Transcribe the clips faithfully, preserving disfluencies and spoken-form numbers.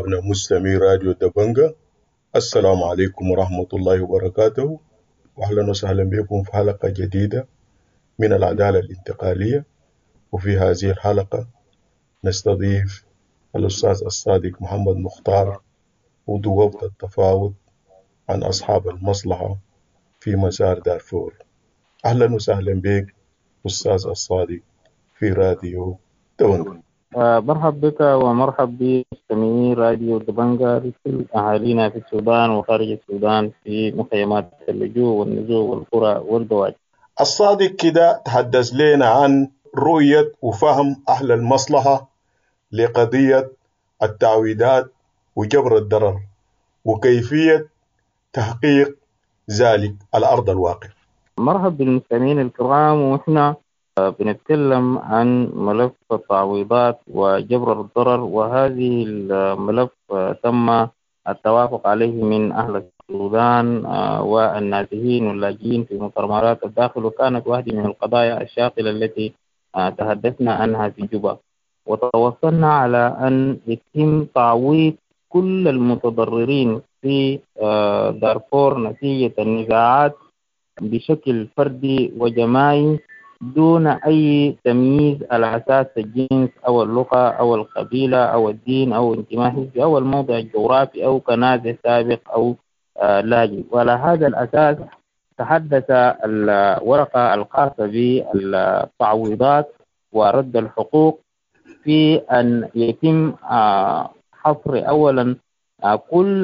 أبناء مستمعي راديو دبنجة، السلام عليكم ورحمة الله وبركاته، وأهلا وسهلا بكم في حلقة جديدة من العدالة الانتقالية. وفي هذه الحلقة نستضيف الأستاذ الصادق محمد مختار، عضو وفد التفاوض عن أصحاب المصلحة في مسار دارفور. أهلا وسهلا بك أستاذ الصادق في راديو دبنجة. آه، مرحب بك ومرحب بمستمعي راديو دبنجة لكل أهالينا في السودان وخارج السودان في مخيمات اللجوء والنزوع والقرى والبوادي. الصادق كده تحدث لنا عن رؤية وفهم أهل المصلحة لقضية التعويضات وجبر الضرر وكيفية تحقيق ذلك على أرض الواقع. مرحب بالمستمعين الكرام، ونحن آه، بنتكلم عن ملف التعويضات وجبر الضرر، وهذه الملف آه، تم التوافق عليه من أهل السودان آه، والنازحين واللاجئين في مطارات الداخل، وكانت واحدة من القضايا الشاغلة التي آه، تحدثنا عنها في جوبا، وتوصلنا على أن يتم تعويض كل المتضررين في آه، دارفور نتيجة النزاعات بشكل فردي وجماعي دون أي تمييز على أساس الجنس أو اللغة أو القبيلة أو الدين أو انتماء حزبي أو الموضع الجغرافي أو كنازح سابق أو آه لاجئ. وعلى هذا الأساس تحدث الورقة الخاصة بالتعويضات ورد الحقوق في أن يتم آه حصر أولا آه كل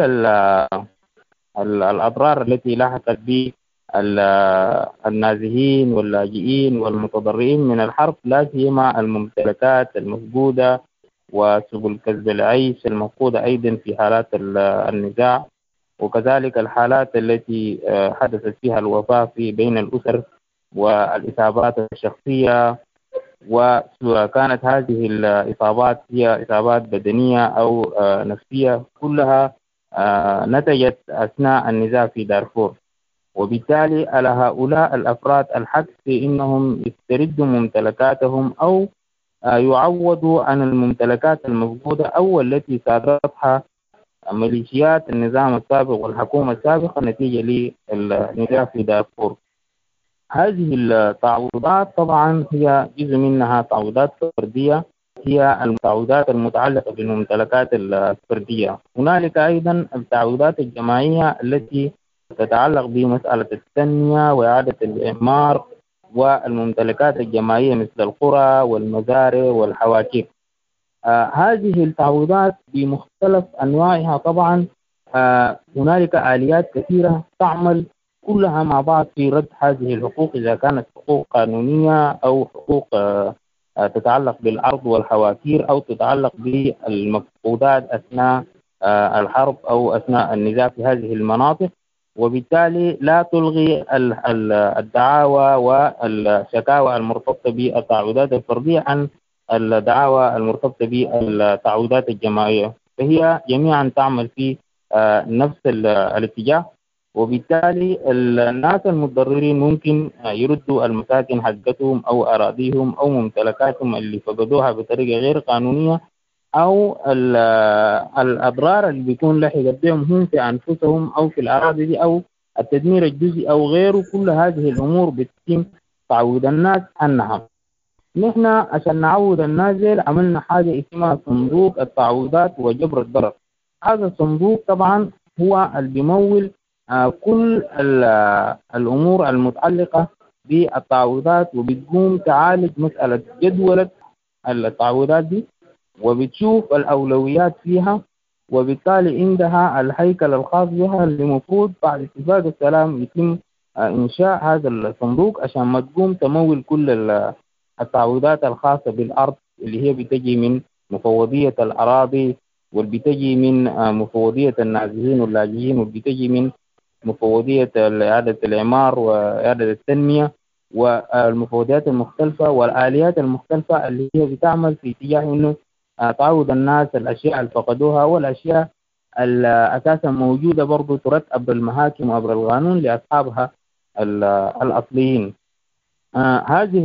الأضرار التي لحقت به النازحين واللاجئين والمتضررين من الحرب، لا سيما الممتلكات المفقودة وسبل كسب العيش المفقودة أيضا في حالات النزاع، وكذلك الحالات التي حدثت فيها الوفاة في بين الأسر والإصابات الشخصية، وكانت هذه الإصابات هي إصابات بدنية أو نفسية كلها نتجت أثناء النزاع في دارفور. وبالتالي على هؤلاء الأفراد الحق في أنهم يستردوا ممتلكاتهم أو يعوضوا عن الممتلكات المفقودة أو التي صادرتها ميليشيات النظام السابق والحكومة السابقة نتيجة للنزاع في دارفور. هذه التعويضات طبعا هي جزء منها تعويضات فردية، هي التعويضات المتعلقة بالممتلكات الفردية. هنالك أيضا التعويضات الجماعية التي تتعلق بمسألة التنمية وإعادة الإعمار والممتلكات الجماعية مثل القرى والمزارع والحواكير. آه هذه التعويضات بمختلف أنواعها طبعا آه هنالك آليات كثيرة تعمل كلها مع بعض في رد هذه الحقوق، إذا كانت حقوق قانونية أو حقوق آه تتعلق بالأرض والحواكير أو تتعلق بالمفقودات أثناء آه الحرب أو أثناء النزاع في هذه المناطق. وبالتالي لا تلغي الدعاوى والشكاوى المرتبطة بالتعويضات الفردية عن الدعاوى المرتبطة بالتعويضات الجماعية، فهي جميعا تعمل في نفس الاتجاه. وبالتالي الناس المتضررين ممكن يردوا المساكن حقتهم أو أراضيهم أو ممتلكاتهم اللي فقدوها بطريقة غير قانونية، أو الأضرار اللي بيكون لحقت بهم هم في أنفسهم أو في الأراضي دي أو التدمير الجزئي أو غيره. كل هذه الأمور بتتم تعويض الناس عنها. نحن عشان نعوض الناس دي عملنا حاجة اسمها صندوق التعويضات وجبر الضرر. هذا الصندوق طبعا هو اللي بيمول كل الأمور المتعلقة بالتعويضات، وبتقوم تعالج مسألة جدولة التعويضات دي وبتشوف الأولويات فيها، وبالتالي عندها الهيكل الخاص بها اللي المفروض بعد اتفاق السلام يتم إنشاء هذا الصندوق عشان ما تقوم تمول كل التعويضات الخاصة بالأرض اللي هي بتجي من مفوضية الأراضي، واللي بتجي من مفوضية النازحين واللاجئين، واللي بتجي من مفوضية إعادة الإعمار وإعادة التنمية والمفوضيات المختلفة والآليات المختلفة اللي هي بتعمل في اتجاه إنه تعوض الناس الأشياء اللي فقدوها والأشياء أساسا موجودة برضو ترتب بالمحاكم وعبر القانون لأصحابها الأصليين. آه هذه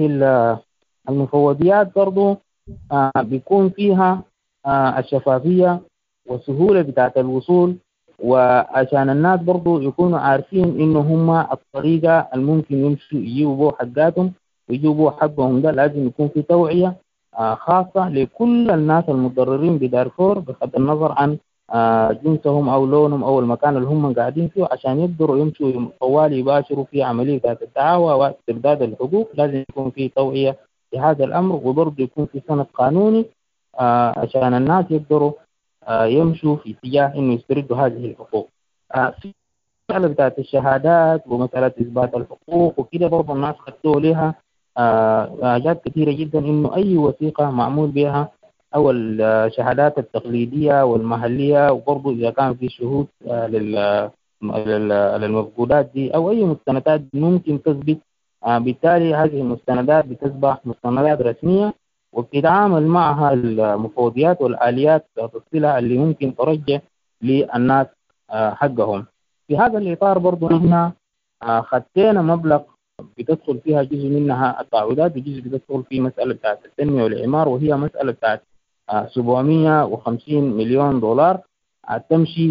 المفوضيات برضو آه بيكون فيها آه الشفافية وسهولة بتاعة الوصول، وعشان الناس برضو يكونوا عارفين إنه هم الطريقة الممكن يمشوا يجيبوا حقاتهم ويجيبوا حقهم. ده لازم يكون في توعية آه، خاصة لكل الناس المتضررين بدارفور بغض النظر عن آه، جنسهم أو لونهم أو المكان اللي هم قاعدين فيه، عشان يقدروا يمشوا طوال يباشروا في عملية الدعوة واسترداد الحقوق. لازم يكون في توعية في هذا الأمر، وبرضه يكون في سند قانوني آه، عشان الناس يقدروا آه، يمشوا في اتجاه إنه يستردوا هذه الحقوق. آه، في مسألة بتاعت الشهادات ومسألة إثبات الحقوق وكده برضه الناس خدوا لها آه، حاجات كثيرة جدا، إنه أي وثيقة معمول بها أو الشهادات التقليدية والمحلية، وبرضه إذا كان في شهود آه، لل- لل- للمفقودات دي أو أي مستندات ممكن تثبت، آه، بالتالي هذه المستندات بتصبح مستندات رسمية وبتتعامل معها المفوضيات والآليات الصلة اللي ممكن ترجع للناس آه، حقهم. في هذا الإطار برضو نحن آه، خدينا مبلغ بتدخل فيها جزء منها التعويضات وجزء بتدخل في مسألة بتاعت التنمية والإعمار، وهي مسألة بتاعت آه، سبعمائة وخمسين مليون دولار آه، تمشي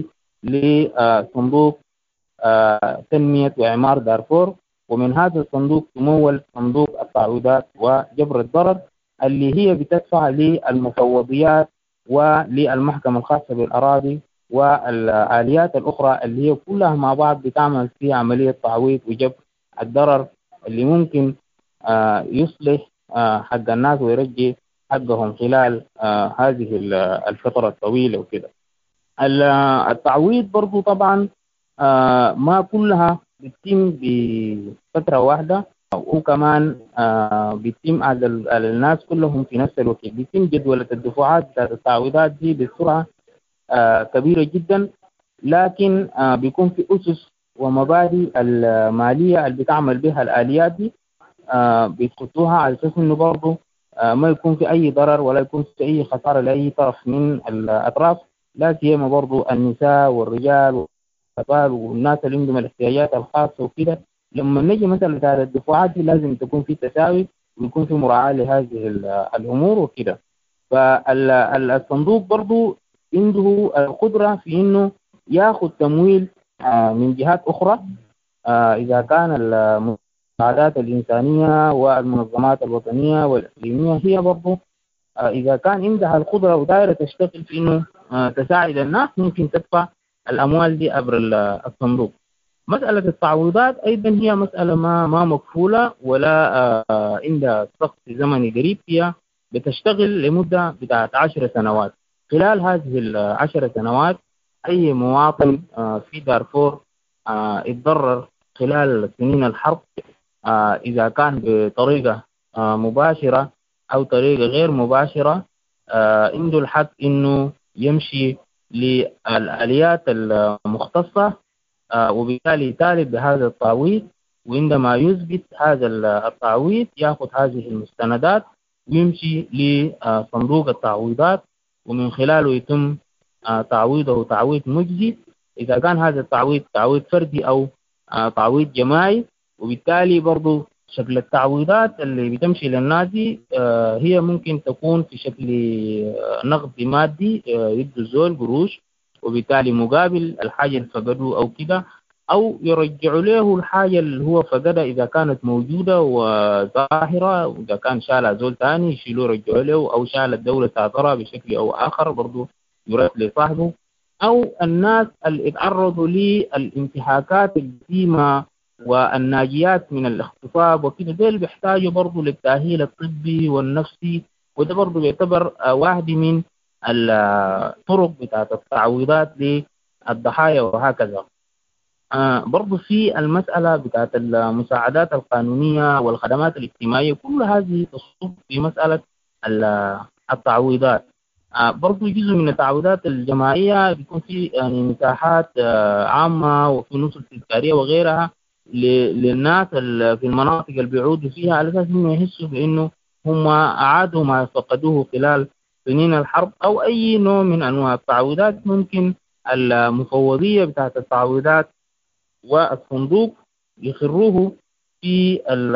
لصندوق آه، تنمية وإعمار دارفور. ومن هذا الصندوق تمول صندوق التعويضات وجبر الضرر اللي هي بتدفع للمفوضيات وللمحكمة الخاصة بالأراضي والآليات الأخرى اللي هي كلها مع بعض بتعمل في عملية تعويض وجبر الضرر اللي ممكن آه، يصلح آه، حق الناس ويرجي حقهم خلال آه، هذه الفترة الطويلة وكده. التعويض برضو طبعا آه، ما كلها بتتم بفترة واحدة، وكمان آه، بيتم على ال- على الناس كلهم في نفس الوقت. بيتم جدولة الدفعات بتاعت التعويضات دي بسرعة آه، كبيرة جدا، لكن آه، بيكون في أسس ومبادئ المالية اللي بتعمل بها الآليات دي آه، بيتخطوها على أساس إنه برضه آه، ما يكون في أي ضرر ولا يكون في أي خسارة لأي طرف من الأطراف، لا سيما برضه النساء والرجال والأطفال والناس اللي عندهم الاحتياجات الخاصة وكده. لما نجي مثلا بتاع الدفعات دي لازم تكون في تساوي ويكون في مراعاة لهذه ال- الأمور وكده. فالصندوق برضه عنده القدرة في إنه ياخذ تمويل آه، من جهات أخرى آه، إذا كان المساعدات الإنسانية والمنظمات الوطنية والإقليمية هي برضه آه، إذا كان عندها القدرة ودائرة تشتغل في إنه آه، تساعد الناس ممكن تدفع الأموال دي عبر ال- الصندوق. مسألة التعويضات أيضا هي مسألة ما ما مكفولة ولا آه، عندها سقف زمني قريب، فيها بتشتغل لمدة بتاعت عشر سنوات. خلال هذه العشر سنوات أي مواطن آه، في دارفور آه، يتضرر خلال سنين الحرب آه، إذا كان بطريقة آه، مباشرة أو طريقة غير مباشرة آه، عنده الحق إنه يمشي للآليات المختصة آه، وبالتالي يطالب بهذا التعويض. وعندما يثبت هذا التعويض يأخذ هذه المستندات ويمشي لصندوق التعويضات، ومن خلاله يتم آه، تعويضه تعويض مجزي إذا كان هذا التعويض تعويض فردي أو آه، تعويض جماعي. وبالتالي برضو شكل التعويضات اللي بتمشي للناس دي آه، هي ممكن تكون في شكل آه، نقد مادي آه، يدوا الزول قروش، وبالتالي مقابل الحاجة اللي فقدوا أو كده، أو يرجعوا له الحاجة اللي هو فقدها إذا كانت موجودة وظاهرة، وإذا كان شالها زول تاني يشيلوه يرجعوا له، أو شال الدولة تعذرها بشكل أو آخر برضو يرد لصاحبه. أو الناس اللي اتعرضوا للانتهاكات الجسيمة والناجيات من الاغتصاب وكده، دول بيحتاجوا برضو للتأهيل الطبي والنفسي، وده برضو بيعتبر آه، واحد من الطرق بتاعت التعويضات للضحايا وهكذا. آه برضو في المسألة بتاعت المساعدات القانونية والخدمات الاجتماعية، كل هذه تصب في مسألة ال- التعويضات. آه برضو جزء من التعويضات الجماعية بيكون في يعني مساحات آه عامة وفي نصف تذكارية وغيرها ل- للناس ال- في المناطق اللي بيعودوا فيها على أساس إنه يحسوا بإنه هم أعادوا ما فقدوه خلال سنين الحرب، أو أي نوع من أنواع التعويضات ممكن المفوضية بتاعت التعويضات والصندوق يخروه في ال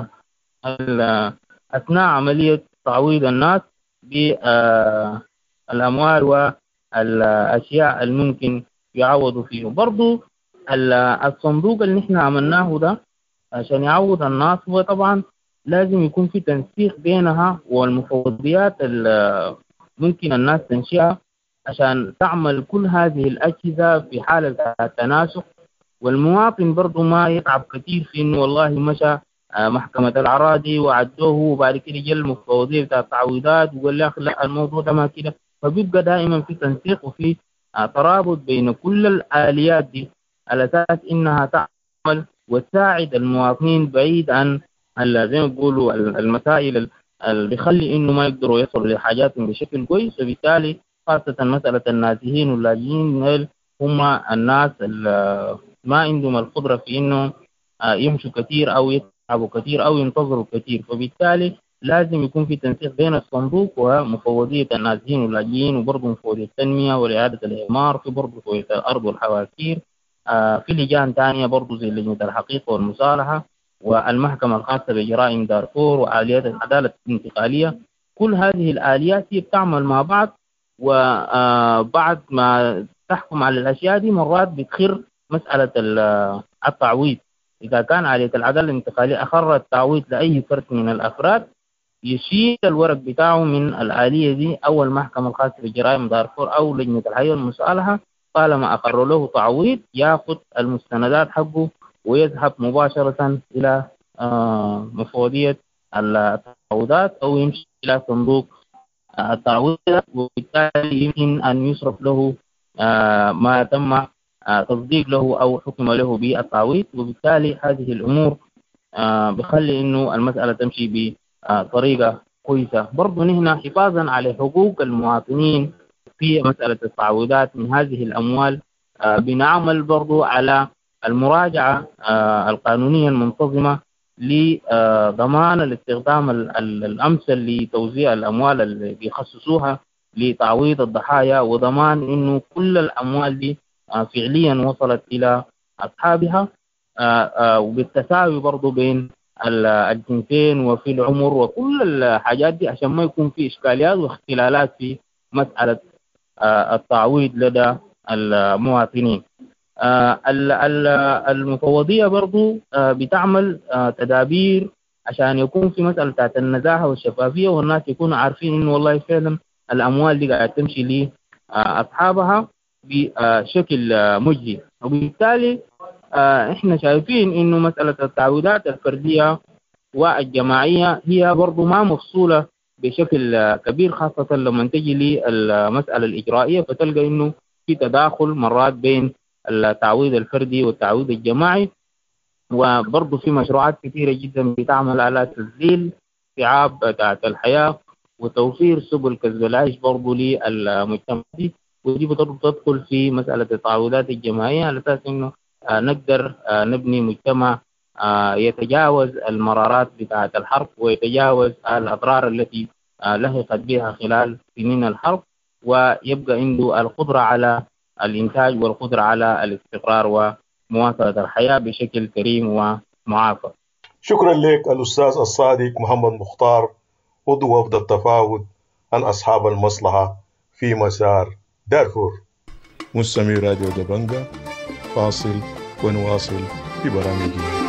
ال أثناء عملية تعويض الناس بالأموال الأشياء الممكن يعوضوا فيه. برضو الصندوق اللي نحن عملناه ده عشان يعوض الناس هو طبعا لازم يكون في تنسيق بينها والمفوضيات اللي ممكن الناس تنشئها عشان تعمل كل هذه الأجهزة في حالة التناسق، والمواطن برضو ما يتعب كثير في إنه والله مشى محكمة الأراضي وعدوه وبعد كده جاء المفوضية بتاع التعويضات وقال لك لا الموضوع ده ما كده. فبيبقى دائما في تنسيق وفي ترابط بين كل الآليات دي على أساس إنها تعمل وتساعد المواطنين بعيد عن زي ما بيقولوا المسائل اللي بيخلي إنه ما يقدروا يصلوا لحاجاتهم بشكل كويس. وبالتالي خاصة مسألة النازحين واللاجئين هم الناس اللي ما عندهم القدرة في إنه يمشوا كثير أو يتعبوا كثير أو ينتظروا كثير. فبالتالي لازم يكون في تنسيق بين الصندوق ومفوضية النازحين واللاجئين وبرضه مفوضية التنمية ورعاية الإعمار، في برضه مفوضية الأرض والحواسير، في لجان ثانية برضه زي لجنة الحقيقة والمصالحة والمحكمة الخاصة بجرائم دارفور وآليات العدالة الانتقالية. كل هذه الآليات هي بتعمل مع بعض، وبعد ما تحكم على الأشياء دي مرات بتخر مسألة التعويض. إذا كان آلية العدالة الانتقالية أخرت التعويض لأي فرد من الأفراد يشيل الورق بتاعه من الآلية دي أو المحكمة الخاصة بجرائم دارفور أو لجنة الحقيقة والمصالحة، طالما أقر له تعويض يأخذ المستندات حقه ويذهب مباشرة إلى مفوضية التعويضات أو يمشي إلى صندوق التعويضات، وبالتالي يمكن أن يصرف له ما تم تصديق له أو حكم له بالتعويض. وبالتالي هذه الأمور بخلي إنه المسألة تمشي بطريقة كويسة. برضو نحن حفاظا على حقوق المواطنين في مسألة التعويضات من هذه الأموال بنعمل برضو على المراجعة القانونية المنتظمة لضمان الاستخدام الأمثل لتوزيع الأموال اللي بيخصصوها لتعويض الضحايا، وضمان إنه كل الأموال دي فعليا وصلت إلى أصحابها وبالتساوي برضو بين الجنسين وفي العمر وكل الحاجات دي عشان ما يكون في إشكاليات واختلالات في مسألة التعويض لدى المواطنين. المفوضية برضو بتعمل تدابير عشان يكون في مسألة النزاهة والشفافية والناس يكونوا عارفين إنه والله فعلا الأموال دي قاعدة تمشي لأصحابها بشكل مجزي. وبالتالي إحنا شايفين إنه مسألة التعويضات الفردية والجماعية هي برضو ما مفصولة بشكل كبير، خاصة لما تجي للمسألة الإجرائية فتلقى إنه في تداخل مرات بين التعويض الفردي والتعويض الجماعي. وبرضو في مشروعات كثيرة جدا بتعمل على تسهيل صعاب بتاعت الحياة وتوفير سبل كسب العيش برضو للمجتمع دي، ودي برضو تدخل في مسألة التعويضات الجماعية على أساس إنه نقدر نبني مجتمع يتجاوز المرارات بتاعت الحرب ويتجاوز الأضرار التي لحقت بها خلال سنين الحرب، ويبقى عنده القدرة على الإنتاج والقدرة على الاستقرار ومواصلة الحياة بشكل كريم ومعافى. شكرا لك الأستاذ الصادق محمد مختار، عضو وفد التفاوض عن أصحاب المصلحة في مسار دارفور. مستمعي راديو دبنجة، فاصل ونواصل في برامجنا.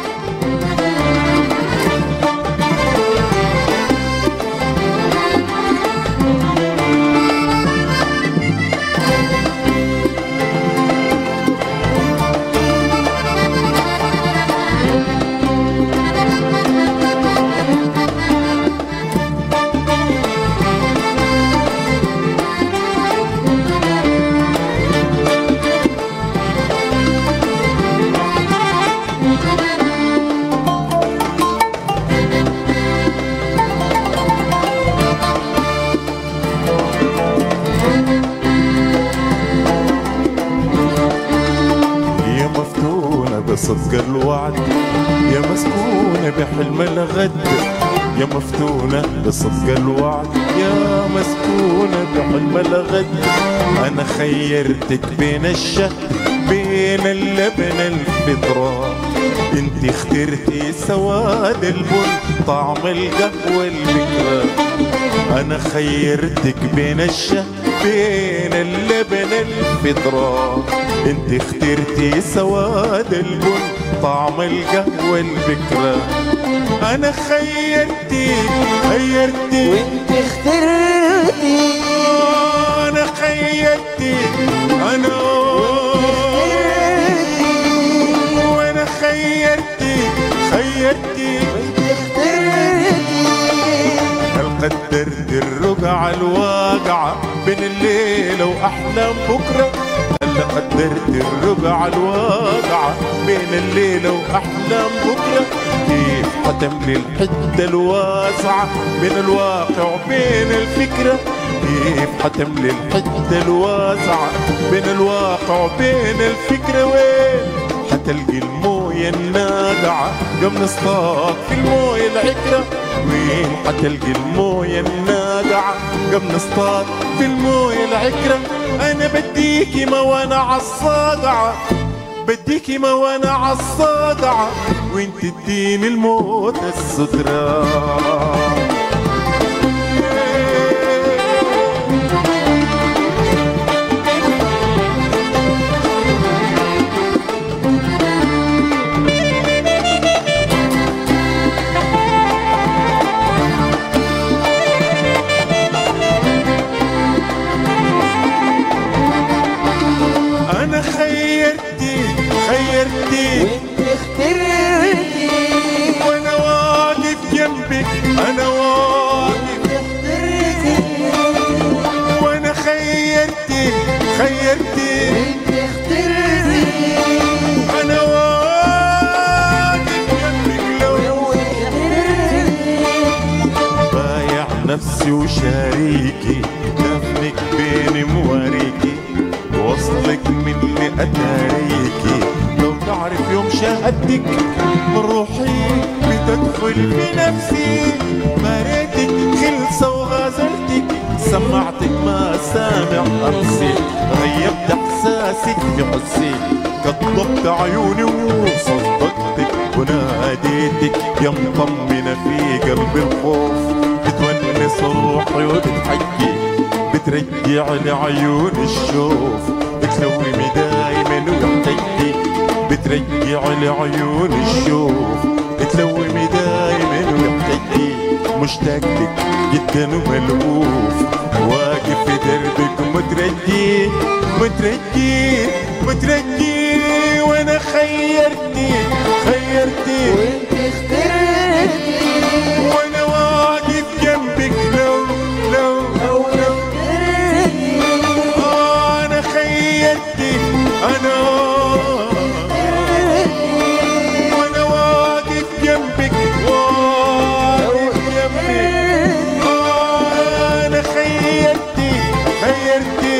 صدق الوعد يا مسكونة بحلم الغد، يا مفتونة بصدق الوعد يا مسكونة بحلم الغد. أنا خيرتك بين الشهد بين اللبن الفطرة، انت اخترتي سواد البن طعم القهوة البكرة. أنا خيرتك بين الشهد بين اللبن الفطرة. انت اخترتي سواد البن طعم القهوة البكرة. انا خيرتي خيرتي وانت اخترتي. انا خيرتي انا وانا خيرتي خيرتي وانت اخترتي. قدرت الرقعة الواقعة بين الليلة وأحلام بكرة. هلا قدرت الرقعة الواقعة بين الليلة وأحلام بكرة. كيف حتملي الحدة الواسعة بين الواقع وبين الفكرة. كيف حتملي الحدة الواسعة بين الواقع وبين الفكرة. وين حتلقي الموية الناقعة قبل نصطاد في الموية العكرة. وين حتلقي الموية الناقعة قبل نصطاد في الموية العكرة. أنا بديكي ما وأنا عالصاقعة بديكي ما وأنا عالصاقعة وانت تديني الموت السترة. أنا خيرتي خيرتي وانت اخترتي. وأنا واقف جنبك أنا واقف. اخترتي. وأنا خيرتي خيرتي وانت اخترتي. أنا واقف جنبك لو لو اخترتي. بايع نفسي وشاريكي دفنك بيني مواريكي. وصلك مني أتاريكي لو تعرف يوم شاهدتك من روحي بتدخل في نفسي. مريتك خلصة وغازلتك سمعتك ما سامع أمسي. غيبت إحساسك في حسي كطبت عيوني وصدقتك وناديتك يا مطمنة في قلب الخوف. بتونس روحي وبتحكي بترجع لعيون الشوف. بتلومي دايما وبتحكي بترجع لعيون الشوف. بتلومي دايما وبتحكي مشتاق لك جدا وملهوف. واقف في دربك مترجي مترجي مترجي. وانا خيرتي خيرتي وانت اخترتي. وانا واقف جنبك لو لو لو اخترتي. آه انا خيرتي انا وانا واقف جنبك واقف جنبك. آه انا خيرتي خيرتي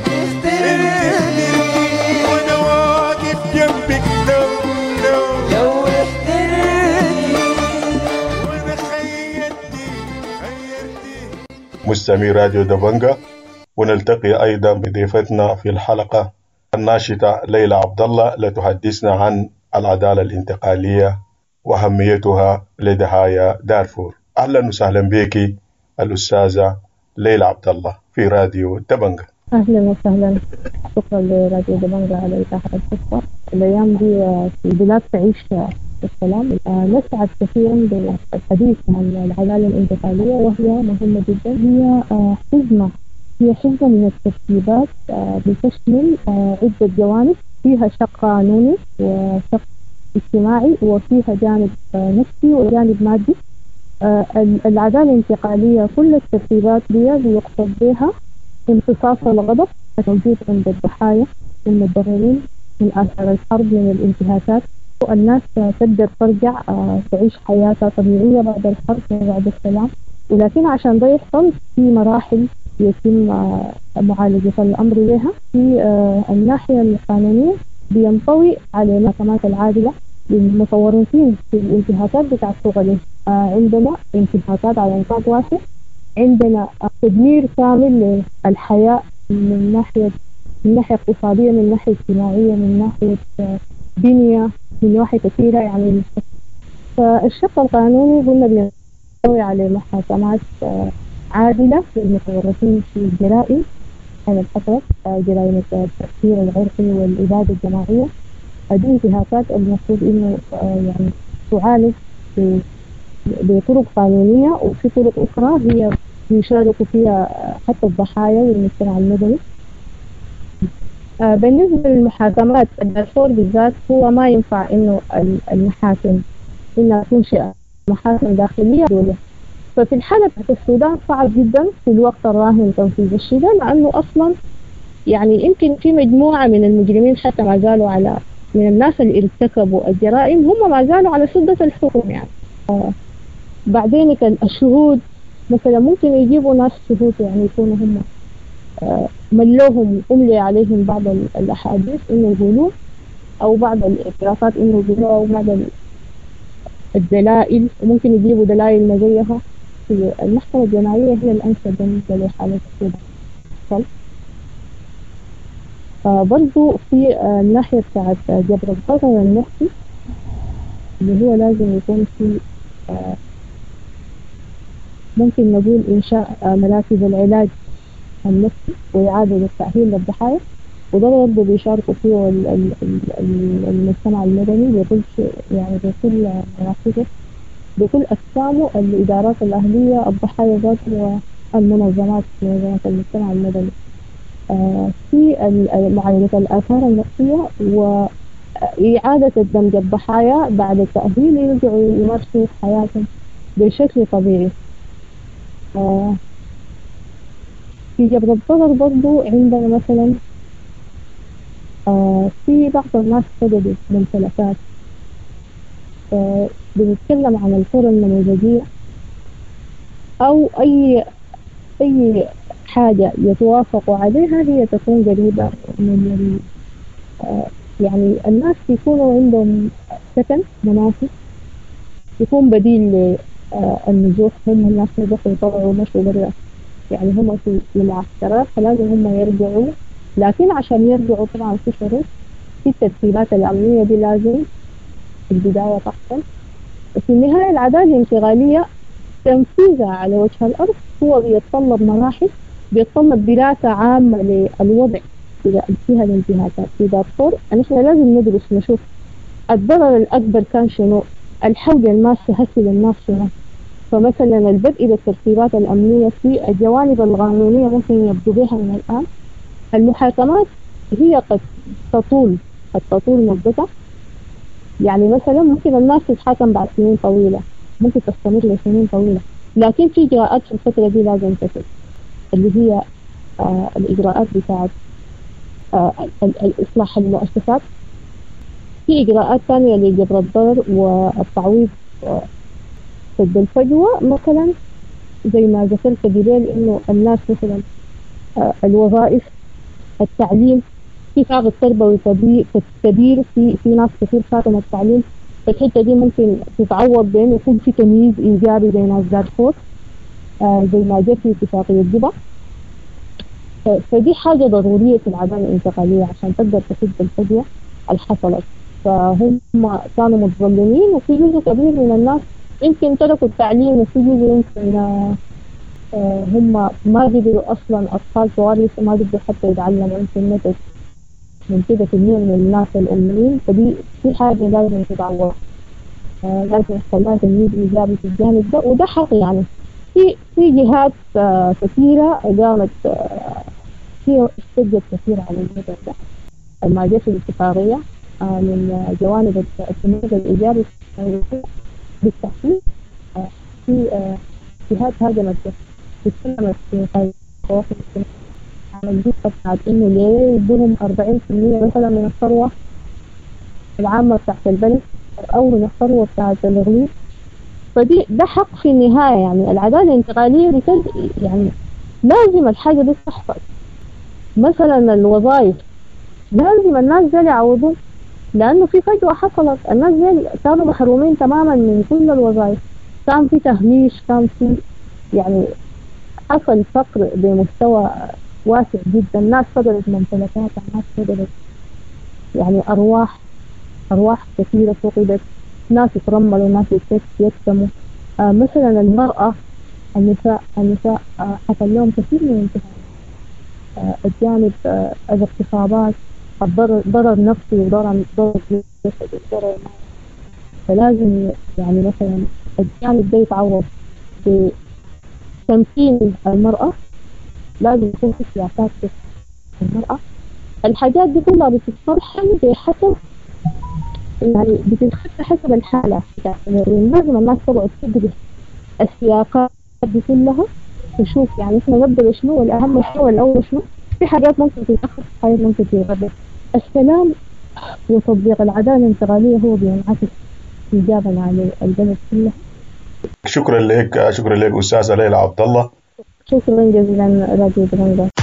وانا واقف جنبك لو لو لو اخترتي. وانا خيرتي خيرتي. مستمعي راديو دبنجة، ونلتقي أيضا بضيفتنا في الحلقة الناشطة ليلى عبد الله لتحدثنا عن العدالة الانتقالية وأهميتها لضحايا دارفور. أهلا وسهلا بك الأستاذة ليلى عبد الله في راديو دبنجة. أهلا وسهلا، شكرا لراديو دبنجة على إتاحة الفرصة. الأيام دي في البلاد تعيش السلام. نسعد كثيرا بالحديث عن العدالة الانتقالية وهي مهمة جدا. هي حزمة هي حزمة من الترتيبات بتشمل عدة جوانب، فيها شق قانوني وشق اجتماعي وفيها جانب نفسي وجانب مادي. العدالة الانتقالية كل الترتيبات دي بيقصد بها امتصاص الغضب الموجود عند الضحايا والمتضررين من آثار الحرب من الانتهاكات، والناس تقدر ترجع تعيش حياتها طبيعية بعد الحرب وبعد السلام. ولكن عشان ده يحصل في مراحل يتم معالجة الأمر بها. في الناحية القانونية بينطوي على المحكمات العادلة للمتورطين في الانتهاكات بتاع الشغل. عندنا انتهاكات على نطاق واسع، عندنا تدمير كامل للحياة من ناحية من ناحية اقتصادية، من ناحية اجتماعية، من ناحية بنية، من ناحية كثيرة يعني. فالشق القانوني قلنا بينطوي على محاكمات عادلة للمتورطين في الجرائم اللي حصلت، آه، جرائم التفكير العرقي والإبادة الجماعية. هذه انتهاكات المفروض إنه آه، يعني تعالج ب- بطرق قانونية، وفي طرق أخرى هي يشاركوا فيها حتى الضحايا والمجتمع المدني. آه، بالنسبة للمحاكمات الدارفور بالذات، هو ما ينفع إنه ال- المحاكم إنها تنشئ محاكم داخلية دولة. ففي الحالة بتاعت السودان صعب جدا في الوقت الراهن تنفيذ الشيء ده، لأنه أصلا يعني يمكن في مجموعة من المجرمين حتى ما زالوا على، من الناس اللي ارتكبوا الجرائم هم ما زالوا على سدة الحكم. يعني آه، بعدين كان الشهود مثلا ممكن يجيبوا ناس شهود يعني يكونوا هم آه، ملوهم أملي عليهم بعض ال- الأحاديث إنه يقولوا، أو بعض الاعترافات إنه يقولوا، أو بعض ال- الدلائل، وممكن يجيبوا دلائل مزيفة. في المحكمة الجنائية هي الأنسب بالنسبة لحالة السودان. آه برضو في آه الناحية بتاعت آه، جبر الضرر النفسي، اللي هو لازم يكون في آه ممكن نقول إنشاء آه مراكز العلاج النفسي وإعادة التأهيل للضحايا، وده برضه بيشاركوا فيه ال- ال- ال- ال- المجتمع المدني بكل شيء، يعني بكل مناطقه، بكل أقسامه، الإدارات الأهلية، الضحايا ذاته، والمنظمات، منظمات المجتمع المدني. آه في ال- معالجة الآثار النفسية وإعادة دمج الضحايا بعد التأهيل يرجعوا يمارسوا حياتهم بشكل طبيعي. آه في جبر الضرر برضو عندنا مثلا آه في بعض الناس فقدوا ممتلكات. آه بنتكلم عن القرى النموذجية أو أي أي حاجة يتوافقوا عليها هي تكون قريبة من ال- آه يعني الناس يكونوا عندهم سكن مناسب، يكون بديل للنزوح. هم الناس نزحوا يطلعوا مشوا برا، يعني هم في المعسكرات، فلازم هم يرجعوا، لكن عشان يرجعوا طبعا في شروط، في الترتيبات الأمنية دي لازم في البداية تحصل. وفي النهاية العدالة الانتقالية تنفيذها على وجه الأرض هو بيتطلب مراحل، بيتطلب دراسة عامة للوضع إذا فيها الانتهاكات في دارفور. نحن لازم ندرس نشوف الضرر الأكبر كان شنو، الحوجة الماسة هسه للناس شنو. فمثلا البدء بالترتيبات الأمنية في الجوانب القانونية ممكن يبدو بها من الآن. المحاكمات هي قد تطول قد تطول مدتها، يعني مثلا ممكن الناس تتحاكم بعد سنين طويلة، ممكن تستمر لسنين طويلة، لكن في إجراءات في الفترة دي لازم تتم، اللي هي آه الإجراءات بتاعت آه ال- الإصلاح المؤسسات. في إجراءات ثانية لجبر الضرر والتعويض آه، سد الفجوة، مثلا زي ما ذكرت قبل إنه الناس مثلا آه الوظائف، التعليم، في فارق تربوي كبير كبير في في ناس كثير فاتهم التعليم. فالحتة دي ممكن تتعوض بين يكون في تمييز إيجابي بين ناس دارفور آه زي ما جاء في اتفاقية جوبا. ف- فدي حاجة ضرورية في العدالة الانتقالية عشان تقدر تسد الفجوة اللي حصلت. فهم كانوا متظلمين، وفي جزء كبير من الناس يمكن تركوا التعليم، وفي جزء يمكن آه، آه، هم ما قدروا أصلا، أطفال صغار لسه ما قدروا حتى يتعلموا، يمكن نتج من كده كمية من الناس الأميين. فدي في حاجة لازم تتعوض، آه، لازم يحصل لها تمييز إيجابي في الجانب ده، وده حق. يعني في في جهات آه، كثيرة قامت آه، في اشتدت كثير على الموضوع ده. ما جاء في الاتفاقية آه، من جوانب التمييز الإيجابي بالتحديد. آه، في آه، جهات هاجمت تتكلمت في قوافل عن القصة بتاعت إنه ليه يدوهم أربعين بالمية مثلا من الثروة العامة بتاعت البلد أو من الثروة بتاعت الإغليق. فدي ده حق في النهاية. يعني العدالة الانتقالية بتد يعني لازم الحاجة دي تحصل. مثلا الوظائف لازم الناس دي يعوضون، لأنه في فجوة حصلت، الناس دي كانوا محرومين تماما من كل الوظائف، كان في تهميش، كان في يعني حصل فقر بمستوى واسع جدا. الناس فقدت ممتلكات، الناس فقدت يعني أرواح أرواح كثيرة فقدت، ناس يترملوا، ناس يكتموا. آه مثلا المرأة، النساء النساء آه حصل لهم كثير من الانتهاكات. آه، الجانب آه، الاغتصابات، الضرر ضرر نفسي وضرر ضرر جسدي وضرر مالي. فلازم يعني مثلا الجانب ده يتعوض بتمكين المرأة. لازم يكون في سياسات المرأة. الحاجات دي كلها بتتصلحن بحسب يعني بتتخطى حسب الحالة. يعني لازم الناس تقعد تدرس السياقات دي كلها تشوف يعني احنا نبدأ بشنو والأهم شنو والأول شنو. في حاجات ممكن تتأخر، في حاجات ممكن تتغير. السلام وتطبيق العدالة الانتقالية هو بينعكس إيجابا على البلد كله. شكرا لك، شكرا لك أستاذة ليلى عبد الله. شكرا جزيلا راديو دبنجة.